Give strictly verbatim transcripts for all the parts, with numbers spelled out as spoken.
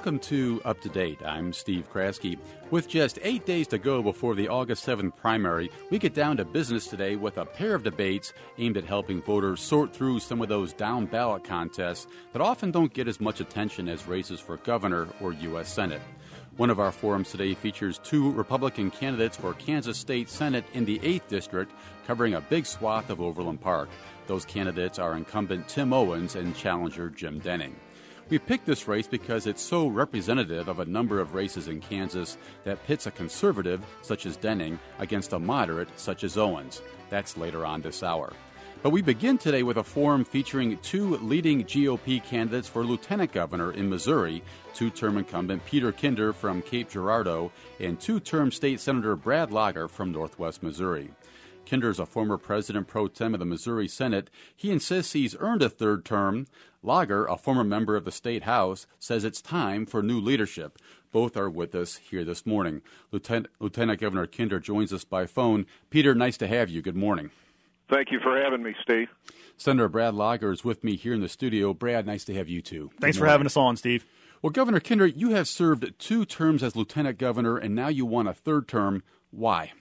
Welcome to Up to Date. I'm Steve Kraske. With just eight days to go before the August seventh primary, we get down to business today with a pair of debates aimed at helping voters sort through some of those down-ballot contests that often don't get as much attention as races for governor or U S Senate. One of our forums today features two Republican candidates for Kansas State Senate in the eighth District, covering a big swath of Overland Park. Those candidates are incumbent Tim Owens and challenger Jim Denning. We picked this race because it's so representative of a number of races in Kansas that pits a conservative, such as Denning, against a moderate, such as Owens. That's later on this hour. But we begin today with a forum featuring two leading G O P candidates for lieutenant governor in Missouri, two-term incumbent Peter Kinder from Cape Girardeau and two-term state senator Brad Lager from Northwest Missouri. Kinder is a former president pro tem of the Missouri Senate. He insists he's earned a third term. Lager, a former member of the State House, says it's time for new leadership. Both are with us here this morning. Lieutenant, Lieutenant Governor Kinder joins us by phone. Peter, nice to have you. Good morning. Thank you for having me, Steve. Senator Brad Lager is with me here in the studio. Brad, nice to have you too. Thanks for having us on, Steve. Well, Governor Kinder, you have served two terms as lieutenant governor, and now you want a third term. Why?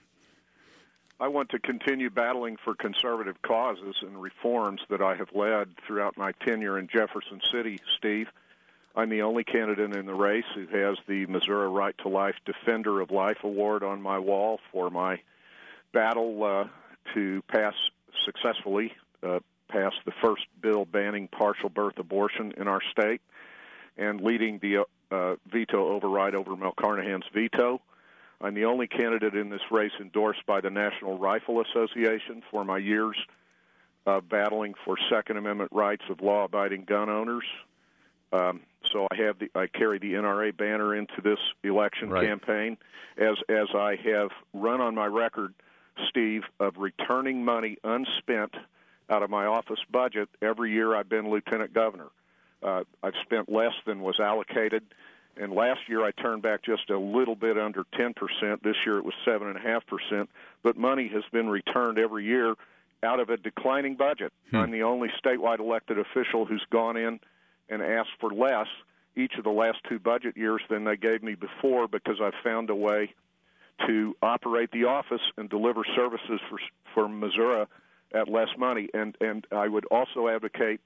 I want to continue battling for conservative causes and reforms that I have led throughout my tenure in Jefferson City, Steve. I'm the only candidate in the race who has the Missouri Right to Life Defender of Life Award on my wall for my battle uh, to pass successfully, uh, pass the first bill banning partial birth abortion in our state and leading the uh, veto override over Mel Carnahan's veto. I'm the only candidate in this race endorsed by the National Rifle Association for my years of battling for Second Amendment rights of law-abiding gun owners. Um, so I have the I carry the N R A banner into this election right. campaign, as as I have run on my record, Steve, of returning money unspent out of my office budget every year I've been lieutenant governor. Uh, I've spent less than was allocated. And last year I turned back just a little bit under ten percent. This year it was seven point five percent. But money has been returned every year out of a declining budget. Hmm. I'm the only statewide elected official who's gone in and asked for less each of the last two budget years than they gave me before, because I've found a way to operate the office and deliver services for for Missouri at less money. And, and I would also advocate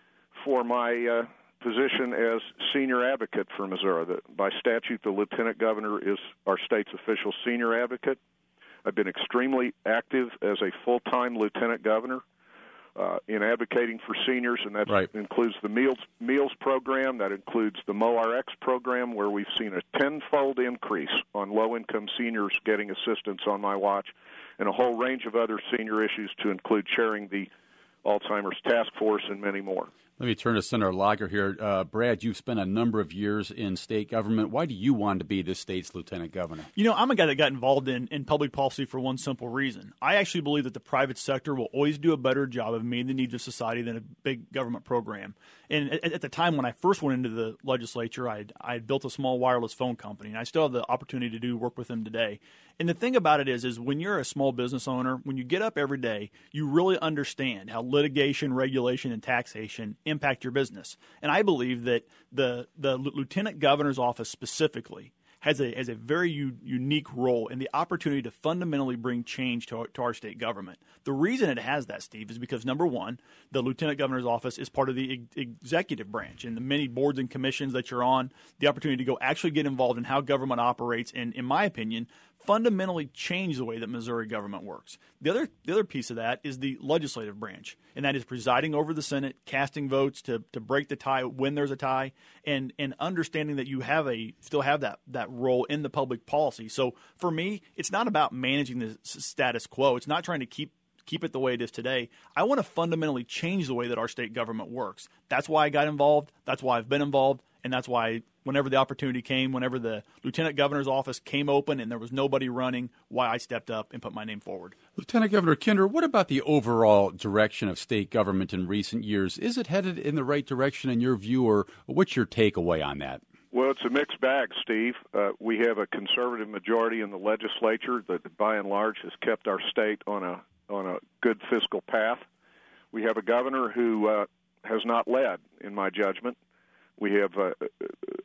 for my uh, position as senior advocate for Missouri. The, by statute, the lieutenant governor is our state's official senior advocate. I've been extremely active as a full-time lieutenant governor uh, in advocating for seniors, and that right. includes the meals meals program. That includes the M O R X program, where we've seen a tenfold increase on low-income seniors getting assistance on my watch, and a whole range of other senior issues to include chairing the Alzheimer's Task Force and many more. Let me turn to Senator Lager here. Uh, Brad, you've spent a number of years in state government. Why do you want to be this state's lieutenant governor? You know, I'm a guy that got involved in, in public policy for one simple reason. I actually believe that the private sector will always do a better job of meeting the needs of society than a big government program. And at, at the time when I first went into the legislature, I I had built a small wireless phone company, and I still have the opportunity to do work with them today. And the thing about it is, is when you're a small business owner, when you get up every day, you really understand how litigation, regulation, and taxation impact your business. And I believe that the the lieutenant governor's office specifically has a has a very u- unique role in the opportunity to fundamentally bring change to our, to our state government. The reason it has that, Steve, is because, number one, the lieutenant governor's office is part of the ex- executive branch, and the many boards and commissions that you're on, the opportunity to go actually get involved in how government operates, and, in my opinion, fundamentally change the way that Missouri government works. The other the other piece of that is the legislative branch, and that is presiding over the Senate, casting votes to, to break the tie when there's a tie, and, and understanding that you have a still have that, that role in the public policy. So for me, it's not about managing the status quo. It's not trying to keep keep it the way it is today. I want to fundamentally change the way that our state government works. That's why I got involved. That's why I've been involved. And that's why whenever the opportunity came, whenever the lieutenant governor's office came open and there was nobody running, why I stepped up and put my name forward. Lieutenant Governor Kinder, what about the overall direction of state government in recent years? Is it headed in the right direction in your view, or what's your takeaway on that? Well, it's a mixed bag, Steve. Uh, we have a conservative majority in the legislature that, by and large, has kept our state on a on a good fiscal path. We have a governor who uh, has not led, in my judgment. We have uh,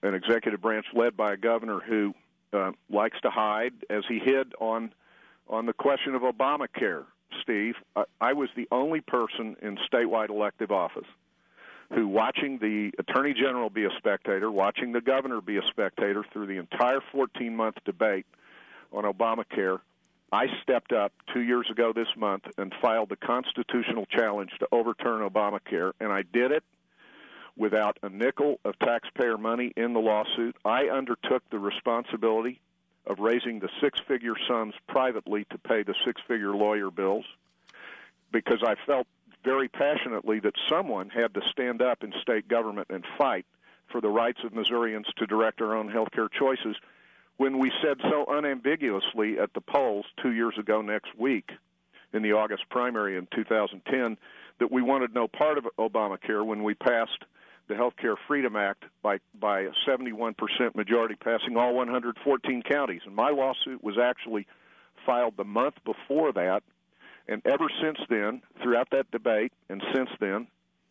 an executive branch led by a governor who uh, likes to hide, as he hid on on the question of Obamacare. Steve, I, I was the only person in statewide elective office who, watching the Attorney General be a spectator, watching the governor be a spectator through the entire fourteen-month debate on Obamacare, I stepped up two years ago this month and filed the constitutional challenge to overturn Obamacare, and I did it without a nickel of taxpayer money in the lawsuit. I undertook the responsibility of raising the six-figure sums privately to pay the six-figure lawyer bills, because I felt very passionately that someone had to stand up in state government and fight for the rights of Missourians to direct our own health care choices, when we said so unambiguously at the polls two years ago next week in the August primary in two thousand ten that we wanted no part of Obamacare when we passed the Health Care Freedom Act by, by a seventy-one percent majority, passing all one hundred fourteen counties. And my lawsuit was actually filed the month before that. And ever since then, throughout that debate, and since then,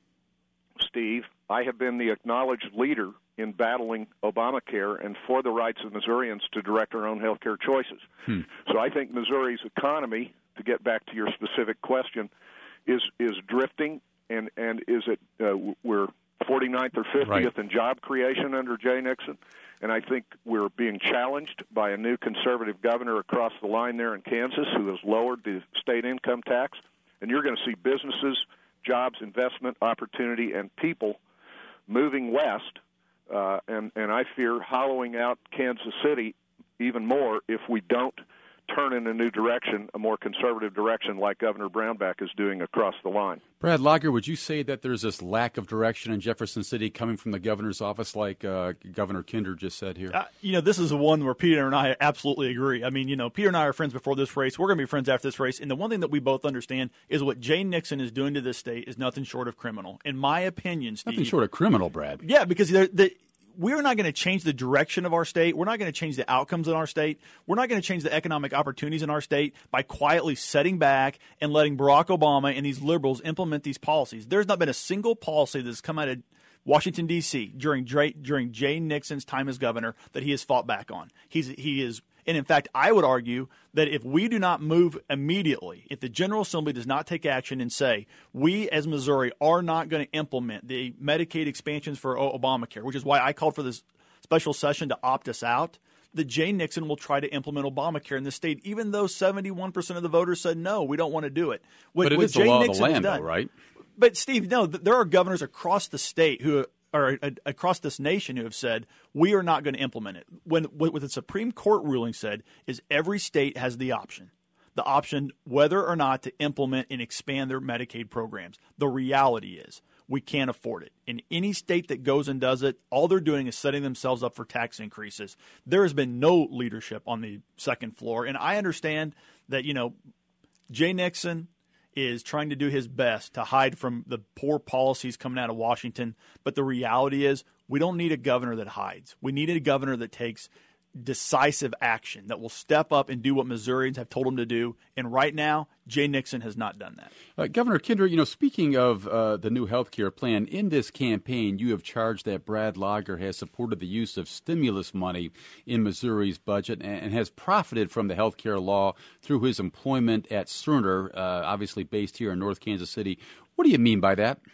Steve, I have been the acknowledged leader in battling Obamacare and for the rights of Missourians to direct our own health care choices. Hmm. So I think Missouri's economy, to get back to your specific question, is is drifting, and, and is it uh, we're forty-ninth or fiftieth right. in job creation under Jay Nixon, and I think we're being challenged by a new conservative governor across the line there in Kansas who has lowered the state income tax, and you're going to see businesses, jobs, investment, opportunity, and people moving west, uh, and, and I fear hollowing out Kansas City even more if we don't turn in a new direction, a more conservative direction like Governor Brownback is doing across the line. Brad Lager, would you say that there's this lack of direction in Jefferson City coming from the governor's office like uh, Governor Kinder just said here? Uh, you know, this is the one where Peter and I absolutely agree. I mean, you know, Peter and I are friends before this race. We're going to be friends after this race. And the one thing that we both understand is what Jay Nixon is doing to this state is nothing short of criminal. In my opinion, Steve. Nothing short of criminal, Brad. Yeah, because they're, they we're not going to change the direction of our state. We're not going to change the outcomes in our state. We're not going to change the economic opportunities in our state by quietly setting back and letting Barack Obama and these liberals implement these policies. There's not been a single policy that's come out of Washington, D C during Jay, during Jay Nixon's time as governor that he has fought back on. He's he is And in fact, I would argue that if we do not move immediately, if the General Assembly does not take action and say, we as Missouri are not going to implement the Medicaid expansions for Obamacare, which is why I called for this special session to opt us out, that Jay Nixon will try to implement Obamacare in the state, even though seventy-one percent of the voters said, no, we don't want to do it. What, but it what is Jay the law Nixon of the land, done, though, right? But, Steve, no, there are governors across the state who or across this nation who have said, we are not going to implement it. When what the Supreme Court ruling said is every state has the option, the option whether or not to implement and expand their Medicaid programs. The reality is we can't afford it. In any state that goes and does it, all they're doing is setting themselves up for tax increases. There has been no leadership on the second floor. And I understand that, you know, Jay Nixon is trying to do his best to hide from the poor policies coming out of Washington. But the reality is we don't need a governor that hides. We need a governor that takes decisive action, that will step up and do what Missourians have told him to do. And right now, Jay Nixon has not done that. Uh, Governor Kinder, you know, speaking of uh, the new health care plan, in this campaign, you have charged that Brad Lager has supported the use of stimulus money in Missouri's budget and, and has profited from the health care law through his employment at Cerner, uh, obviously based here in North Kansas City. What do you mean by that?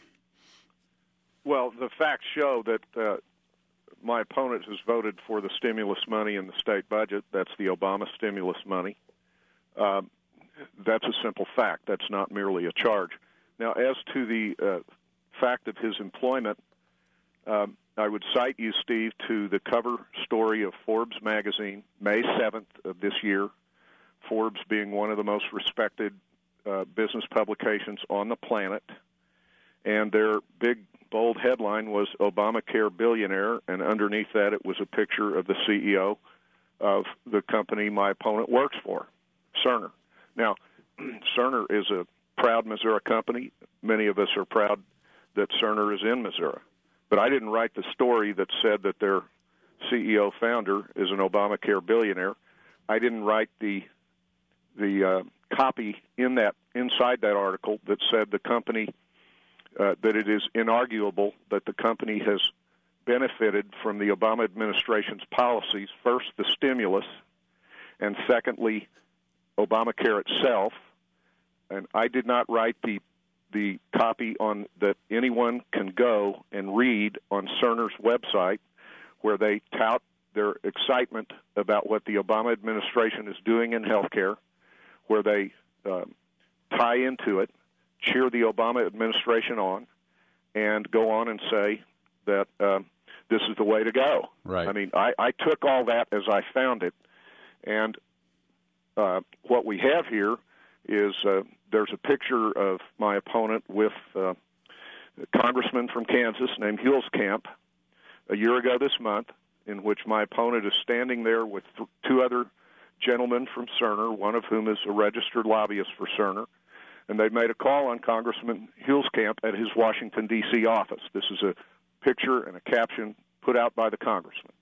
Well, the facts show that uh, my opponent has voted for the stimulus money in the state budget. That's the Obama stimulus money. Uh, that's a simple fact. That's not merely a charge. Now, as to the uh, fact of his employment, um, I would cite you, Steve, to the cover story of Forbes magazine, May seventh of this year, Forbes being one of the most respected uh, business publications on the planet. And their big, bold headline was Obamacare billionaire, and underneath that it was a picture of the C E O of the company my opponent works for, Cerner. Now, Cerner is a proud Missouri company. Many of us are proud that Cerner is in Missouri. But I didn't write the story that said that their C E O founder is an Obamacare billionaire. I didn't write the the uh, copy in that inside that article that said the company Uh, that it is inarguable that the company has benefited from the Obama administration's policies, first the stimulus, and secondly, Obamacare itself. And I did not write the the copy on that anyone can go and read on Cerner's website, where they tout their excitement about what the Obama administration is doing in healthcare, where they uh, tie into it, cheer the Obama administration on, and go on and say that uh, this is the way to go. Right. I mean, I, I took all that as I found it, and uh, what we have here is uh, there's a picture of my opponent with uh, a congressman from Kansas named Huelskamp a year ago this month, in which my opponent is standing there with th- two other gentlemen from Cerner, one of whom is a registered lobbyist for Cerner, and they made a call on Congressman Huelskamp at his Washington, D C office. This is a picture and a caption put out by the congressman.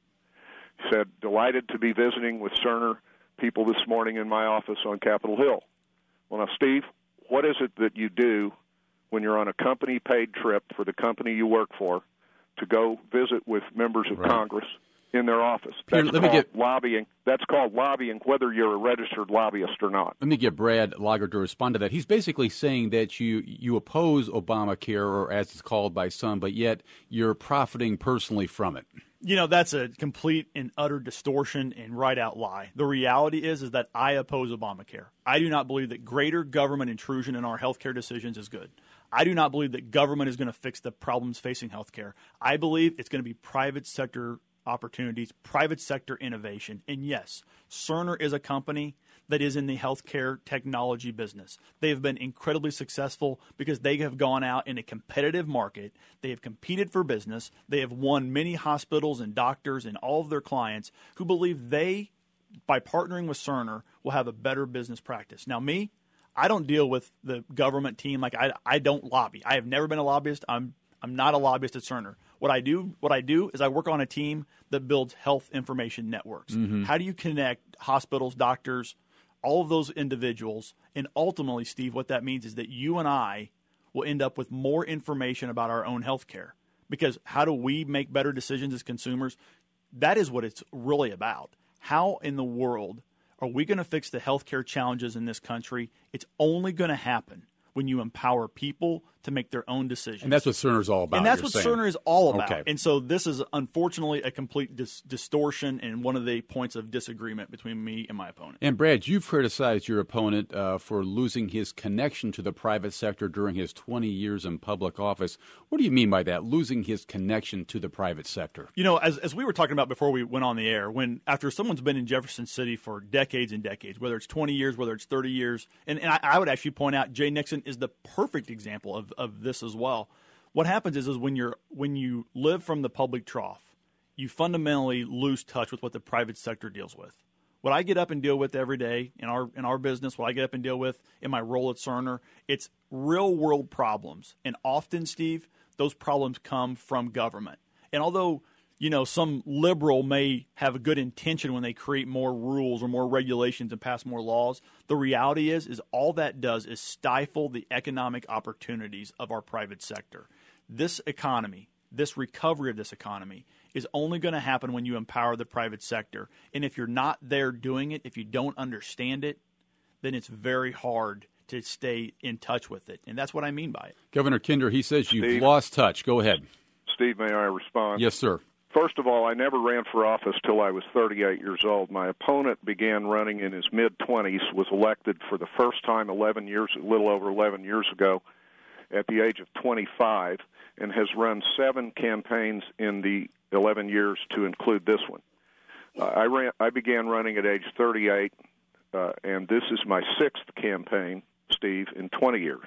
He said, "Delighted to be visiting with Cerner people this morning in my office on Capitol Hill." Well, now, Steve, what is it that you do when you're on a company-paid trip for the company you work for to go visit with members of right. Congress in their office? Here, That's let me called get, lobbying. That's called lobbying, whether you're a registered lobbyist or not. Let me get Brad Lager to respond to that. He's basically saying that you, you oppose Obamacare, or as it's called by some, but yet you're profiting personally from it. You know, that's a complete and utter distortion and right-out lie. The reality is is that I oppose Obamacare. I do not believe that greater government intrusion in our healthcare decisions is good. I do not believe that government is going to fix the problems facing healthcare. I believe it's going to be private sector opportunities, private sector innovation. And yes, Cerner is a company that is in the healthcare technology business. They have been incredibly successful because they have gone out in a competitive market. They have competed for business. They have won many hospitals and doctors and all of their clients who believe they, by partnering with Cerner, will have a better business practice. Now, me, I don't deal with the government team. Like I, I don't lobby. I have never been a lobbyist. I'm I'm not a lobbyist at Cerner. What I do, what I do is I work on a team that builds health information networks. Mm-hmm. How do you connect hospitals, doctors, all of those individuals? And ultimately, Steve, what that means is that you and I will end up with more information about our own health care. Because how do we make better decisions as consumers? That is what it's really about. How in the world are we going to fix the healthcare challenges in this country? It's only going to happen when you empower people to make their own decisions. And that's what Cerner's all about. And that's what saying. Cerner is all about. Okay. And so this is unfortunately a complete dis- distortion and one of the points of disagreement between me and my opponent. And Brad, you've criticized your opponent uh, for losing his connection to the private sector during his twenty years in public office. What do you mean by that, losing his connection to the private sector? You know, as as we were talking about before we went on the air, when after someone's been in Jefferson City for decades and decades, whether it's twenty years, whether it's thirty years, and, and I, I would actually point out Jay Nixon is the perfect example of, of this as well. What happens is, is when you're when you live from the public trough, you fundamentally lose touch with what the private sector deals with. What I get up and deal with every day in our in our business, what I get up and deal with in my role at Cerner, it's real world problems. And often, Steve, those problems come from government. And although, you know, some liberal may have a good intention when they create more rules or more regulations and pass more laws, the reality is, is all that does is stifle the economic opportunities of our private sector. This economy, this recovery of this economy, is only going to happen when you empower the private sector. And if you're not there doing it, if you don't understand it, then it's very hard to stay in touch with it. And that's what I mean by it. Governor Kinder, he says you've Steve? lost touch. Go ahead. Steve, may I respond? Yes, sir. First of all, I never ran for office till I was thirty-eight years old. My opponent began running in his mid-twenties, was elected for the first time eleven years, a little over eleven years ago, at the age of twenty-five, and has run seven campaigns in the eleven years to include this one. Uh, I ran. I began running at age thirty-eight, uh, and this is my sixth campaign, Steve, in twenty years.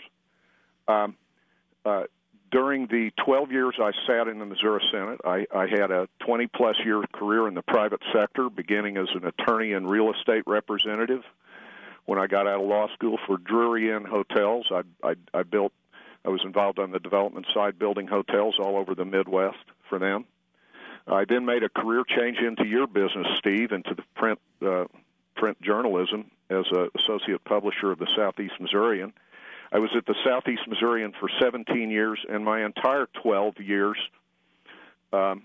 Um, uh, During the twelve years I sat in the Missouri Senate, I, I had a twenty-plus year career in the private sector, beginning as an attorney and real estate representative. When I got out of law school for Drury Inn Hotels, I, I, I built. I was involved on the development side, building hotels all over the Midwest for them. I then made a career change into your business, Steve, into the print uh, print journalism as an associate publisher of the Southeast Missourian. I was at the Southeast Missourian for seventeen years, and my entire twelve years um,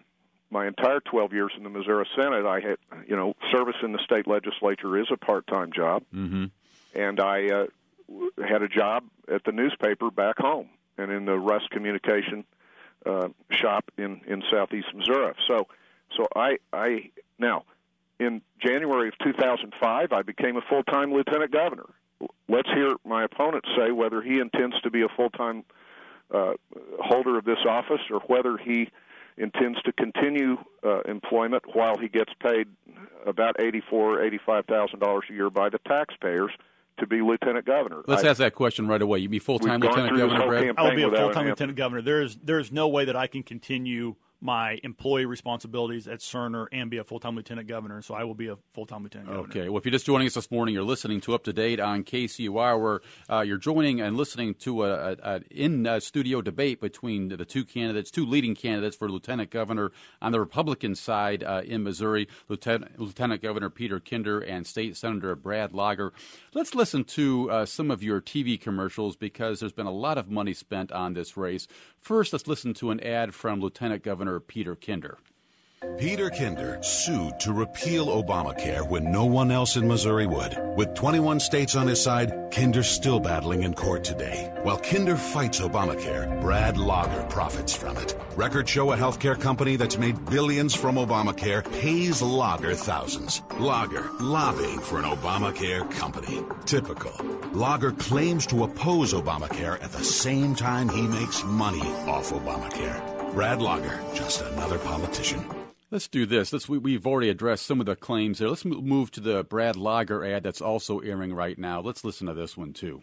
my entire twelve years in the Missouri Senate, I had, you know, service in the state legislature is a part-time job, mm-hmm. and I uh, had a job at the newspaper back home and in the Rust Communication uh, shop in, in southeast Missouri. So, so I, I now in January of two thousand five, I became a full-time lieutenant governor. Let's hear my opponent say whether he intends to be a full-time uh, holder of this office or whether he intends to continue uh, employment while he gets paid about eighty-four thousand dollars, eighty-five thousand dollars a year by the taxpayers to be lieutenant governor. Let's I, ask that question right away. You be full-time lieutenant governor, Brad? I'll be a full-time lieutenant governor. There's there's no way that I can continue my employee responsibilities at Cerner and be a full-time lieutenant governor, so I will be a full-time lieutenant governor. Okay. Well, if you're just joining us this morning, you're listening to Up to Date on K C U R, where uh, you're joining and listening to a, a, a in-studio debate between the two candidates, two leading candidates for lieutenant governor on the Republican side uh, in Missouri, Lieutenant, Lieutenant Governor Peter Kinder and State Senator Brad Lager. Let's listen to uh, some of your T V commercials because there's been a lot of money spent on this race. First, let's listen to an ad from Lieutenant Governor Peter Kinder. Peter Kinder sued to repeal Obamacare when no one else in Missouri would. With twenty-one states on his side, Kinder's still battling in court today. While Kinder fights Obamacare, Brad Lager profits from it. Records show a healthcare company that's made billions from Obamacare pays Lager thousands. Lager lobbying for an Obamacare company. Typical. Lager claims to oppose Obamacare at the same time he makes money off Obamacare. Brad Lager, just another politician. Let's do this. Let's, we, we've already addressed some of the claims there. Let's move to the Brad Lager ad that's also airing right now. Let's listen to this one, too.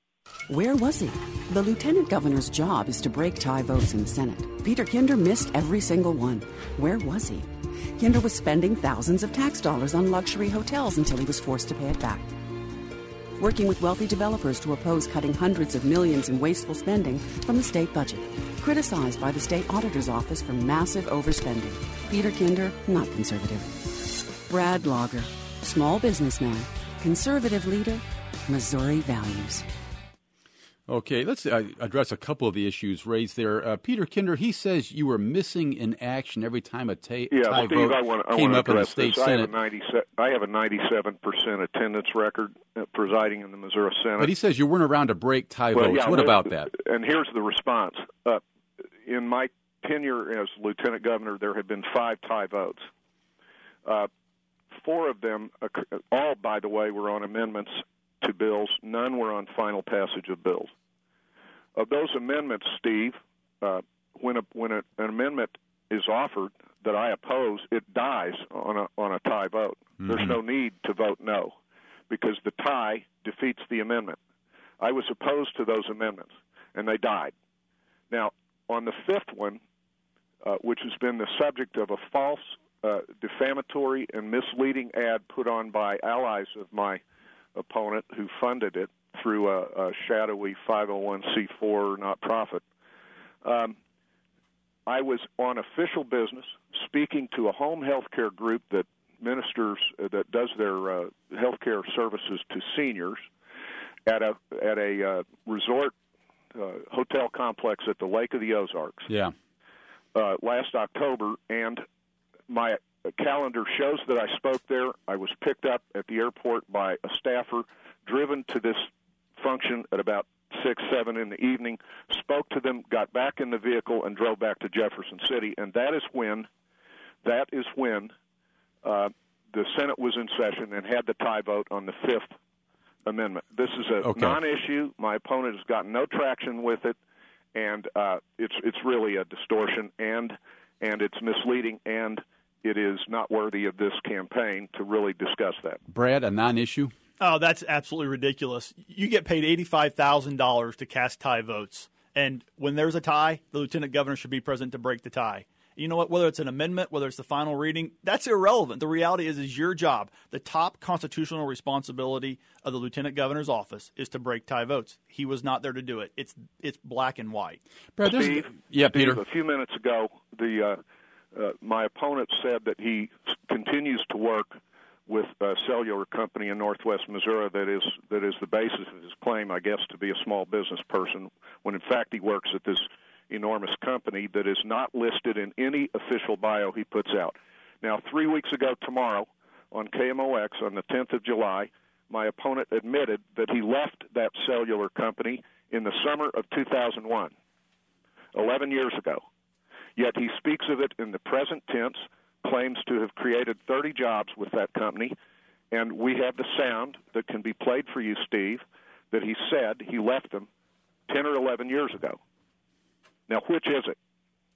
Where was he? The lieutenant governor's job is to break tie votes in the Senate. Peter Kinder missed every single one. Where was he? Kinder was spending thousands of tax dollars on luxury hotels until he was forced to pay it back. Working with wealthy developers to oppose cutting hundreds of millions in wasteful spending from the state budget. Criticized by the state auditor's office for massive overspending. Peter Kinder, not conservative. Brad Lager, small businessman, conservative leader, Missouri values. Okay, let's uh, address a couple of the issues raised there. Uh, Peter Kinder, he says you were missing in action every time a ta- yeah, tie Steve, vote I wanna, I came wanna up in the address state this. Senate. I have, a ninety, I have a ninety-seven percent attendance record uh, presiding in the Missouri Senate. But he says you weren't around to break tie well, votes. Yeah, what about that? And here's the response. Uh, in my tenure as lieutenant governor, there have been five tie votes. Uh, four of them, all, by the way, were on amendments to bills. None were on final passage of bills. Of those amendments, Steve, uh, when a, when a, an amendment is offered that I oppose, it dies on a on a tie vote. Mm-hmm. There's no need to vote no, because the tie defeats the amendment. I was opposed to those amendments, and they died. Now, on the fifth one, uh, which has been the subject of a false, uh, defamatory, and misleading ad put on by allies of my opponent who funded it through a, a shadowy five oh one c four not-profit. Um, I was on official business speaking to a home health care group that ministers, uh, that does their uh, health care services to seniors at a at a uh, resort uh, hotel complex at the Lake of the Ozarks. Yeah. Uh, last October, and my calendar shows that I spoke there. I was picked up at the airport by a staffer, driven to this function at about six, seven in the evening, spoke to them, got back in the vehicle, and drove back to Jefferson City. And that is when, that is when uh, the Senate was in session and had the tie vote on the Fifth Amendment. This is a okay. non-issue. My opponent has gotten no traction with it, and uh, it's it's really a distortion, and and it's misleading, and it is not worthy of this campaign to really discuss that. Brad, a non-issue? Oh, that's absolutely ridiculous. You get paid eighty-five thousand dollars to cast tie votes, and when there's a tie, the lieutenant governor should be present to break the tie. You know what? Whether it's an amendment, whether it's the final reading, that's irrelevant. The reality is, is your job. The top constitutional responsibility of the lieutenant governor's office is to break tie votes. He was not there to do it. It's it's black and white. Brad, Steve, yeah, Steve, Peter. A few minutes ago, the uh, uh, my opponent said that he continues to work with a cellular company in northwest Missouri that is that is the basis of his claim, I guess, to be a small business person, when in fact he works at this enormous company that is not listed in any official bio he puts out. Now, three weeks ago tomorrow on K M O X on the tenth of July, my opponent admitted that he left that cellular company in the summer of two thousand one, eleven years ago. Yet he speaks of it in the present tense, claims to have created thirty jobs with that company, and we have the sound that can be played for you, Steve, that he said he left them ten or eleven years ago. Now, which is it?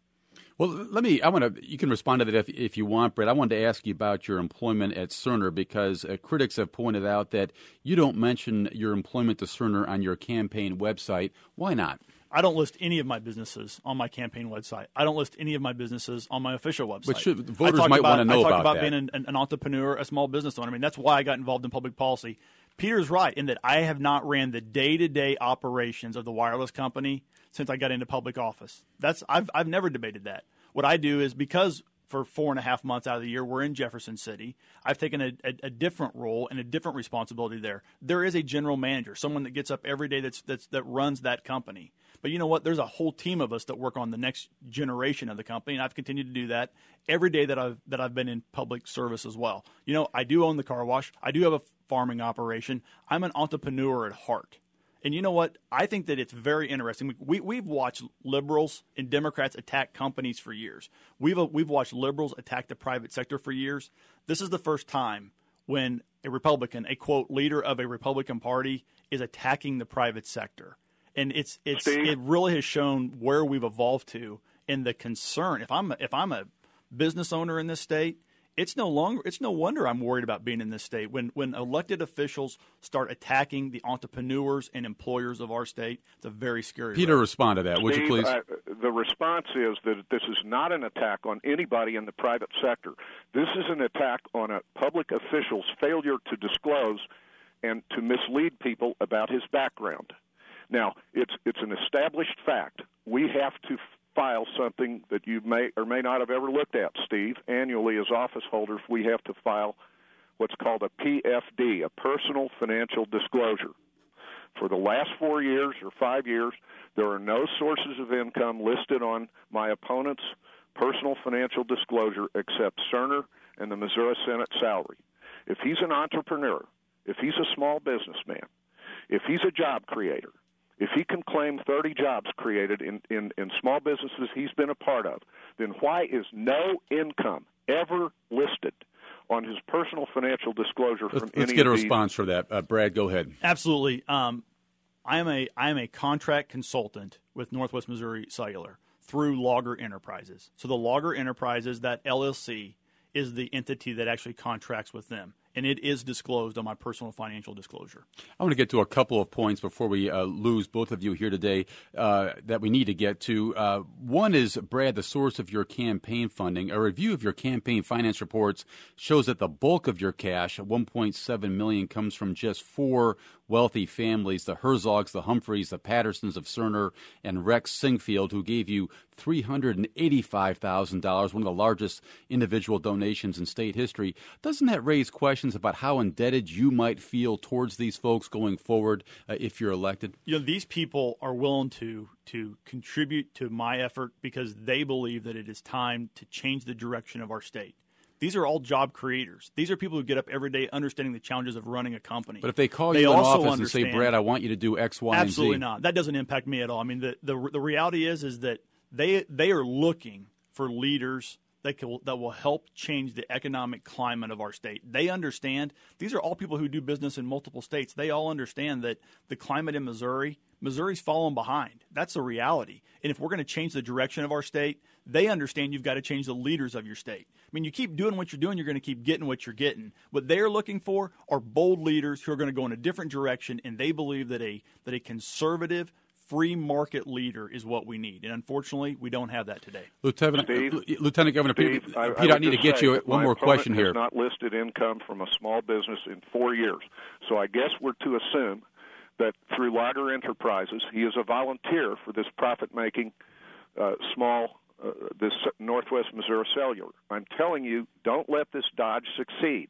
Well, let me, I want to, you can respond to that if, if you want, Brett. I wanted to ask you about your employment at Cerner because uh, critics have pointed out that you don't mention your employment to Cerner on your campaign website. Why not? I don't list any of my businesses on my campaign website. I don't list any of my businesses on my official website. But should, voters might want to know about, about, about that. being an, an entrepreneur, a small business owner. I mean, that's why I got involved in public policy. Peter's right in that I have not ran the day-to-day operations of the wireless company since I got into public office. That's I've I've never debated that. What I do is because for four and a half months out of the year we're in Jefferson City, I've taken a, a, a different role and a different responsibility there. There is a general manager, someone that gets up every day that's, that's that runs that company. But you know what? There's a whole team of us that work on the next generation of the company, and I've continued to do that every day that I've that I've been in public service as well. You know, I do own the car wash. I do have a farming operation. I'm an entrepreneur at heart. And you know what? I think that it's very interesting. We, we've watched liberals and Democrats attack companies for years. We've we've watched liberals attack the private sector for years. This is the first time when a Republican, a, quote, leader of a Republican Party, is attacking the private sector. And it's it's Steve? it really has shown where we've evolved to and the concern. If I'm a, if I'm a business owner in this state, it's no longer it's no wonder I'm worried about being in this state. When when elected officials start attacking the entrepreneurs and employers of our state, it's a very scary. Peter, road. respond to that, would Steve, you please? Uh, the response is that this is not an attack on anybody in the private sector. This is an attack on a public official's failure to disclose and to mislead people about his background. Now, it's it's an established fact. We have to file something that you may or may not have ever looked at, Steve. Annually, as office holders, we have to file what's called a P F D, a personal financial disclosure. For the last four years or five years, there are no sources of income listed on my opponent's personal financial disclosure except Cerner and the Missouri Senate salary. If he's an entrepreneur, if he's a small businessman, if he's a job creator, if he can claim thirty jobs created in, in, in small businesses he's been a part of, then why is no income ever listed on his personal financial disclosure from let's, any let's get a of these? response for that. Uh, Brad, go ahead. Absolutely. Um, I am a I am a contract consultant with Northwest Missouri Cellular through Logger Enterprises. So the Logger Enterprises, that L L C, is the entity that actually contracts with them. And it is disclosed on my personal financial disclosure. I want to get to a couple of points before we uh, lose both of you here today uh, that we need to get to. Uh, one is, Brad, the source of your campaign funding. A review of your campaign finance reports shows that the bulk of your cash, one point seven million dollars, comes from just four wealthy families, the Herzogs, the Humphreys, the Pattersons of Cerner, and Rex Singfield, who gave you three hundred eighty-five thousand dollars, one of the largest individual donations in state history. Doesn't that raise questions about how indebted you might feel towards these folks going forward uh, if you're elected? You know, these people are willing to to contribute to my effort because they believe that it is time to change the direction of our state. These are all job creators. These are people who get up every day understanding the challenges of running a company. But if they call they you in also office and say, Brad, I want you to do X, Y, and Z. Absolutely not. That doesn't impact me at all. I mean, the, the, the reality is is that they they are looking for leaders that can, that will help change the economic climate of our state. They understand. These are all people who do business in multiple states. They all understand that the climate in Missouri, Missouri's falling behind. That's the reality. And if we're going to change the direction of our state, they understand you've got to change the leaders of your state. I mean, you keep doing what you're doing, you're going to keep getting what you're getting. What they're looking for are bold leaders who are going to go in a different direction, and they believe that a that a conservative, free market leader is what we need. And unfortunately, we don't have that today. Lieutenant, Steve, uh, Lieutenant Governor Steve, Peter, I, Peter, I, I need to get you one more question here. My opponent has not listed income from a small business in four years. So I guess we're to assume that through Logger Enterprises, he is a volunteer for this profit-making uh, small, uh, this Northwest Missouri Cellular. I'm telling you, don't let this dodge succeed.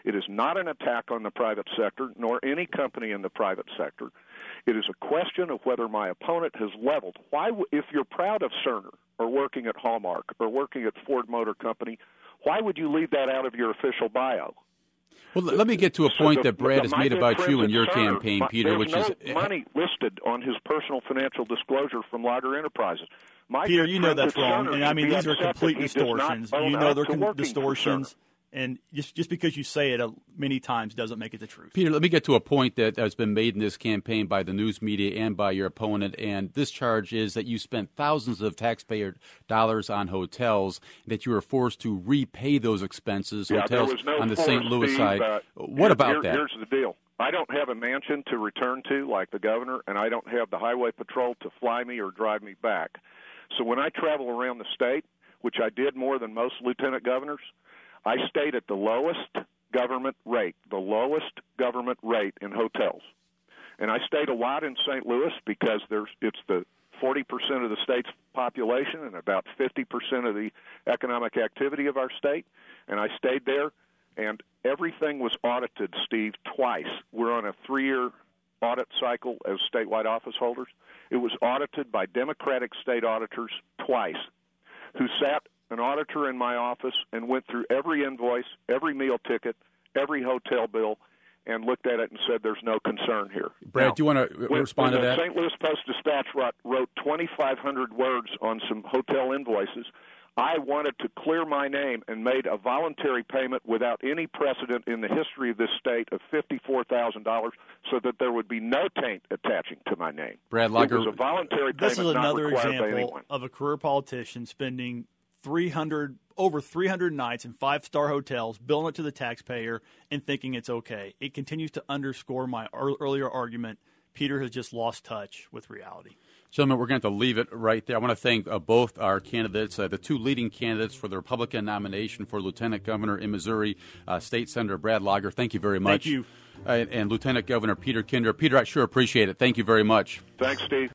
It is not an attack on the private sector, nor any company in the private sector. It is a question of whether my opponent has leveled. Why, if you're proud of Cerner or working at Hallmark or working at Ford Motor Company, why would you leave that out of your official bio? Well, let me get to a point so the, that Brad has made about you and your Cerner, campaign, Peter, there's which no is money listed on his personal financial disclosure from Lager Enterprises. My Peter, you know that's wrong, Cerner and I mean these are complete distortions. You know they're con- distortions. And just just because you say it many times doesn't make it the truth. Peter, let me get to a point that has been made in this campaign by the news media and by your opponent, and this charge is that you spent thousands of taxpayer dollars on hotels, that you were forced to repay those expenses, yeah, hotels there was no on the force, Saint Louis Steve, side. Uh, what here, about here, that? Here's the deal. I don't have a mansion to return to like the governor, and I don't have the highway patrol to fly me or drive me back. So when I travel around the state, which I did more than most lieutenant governors, I stayed at the lowest government rate, the lowest government rate in hotels. And I stayed a lot in Saint Louis because there's it's the forty percent of the state's population and about fifty percent of the economic activity of our state. And I stayed there, and everything was audited, Steve, twice. We're on a three-year audit cycle as statewide office holders. It was audited by Democratic state auditors twice, who sat an auditor in my office and went through every invoice, every meal ticket, every hotel bill, and looked at it and said there's no concern here. Brad, now, do you want to when, respond when to that? The Saint Louis Post-Dispatch wrote, wrote twenty-five hundred words on some hotel invoices. I wanted to clear my name and made a voluntary payment without any precedent in the history of this state of fifty-four thousand dollars so that there would be no taint attaching to my name. Brad Lager, it was a voluntary payment. This is another not example of a career politician spending three hundred over three hundred nights in five-star hotels, billing it to the taxpayer, and thinking it's okay. It continues to underscore my earlier argument. Peter has just lost touch with reality. Gentlemen, we're going to have to leave it right there. I want to thank uh, both our candidates, uh, the two leading candidates for the Republican nomination for Lieutenant Governor in Missouri, uh, State Senator Brad Lager. Thank you very much. Thank you. Uh, and Lieutenant Governor Peter Kinder. Peter, I sure appreciate it. Thank you very much. Thanks, Steve.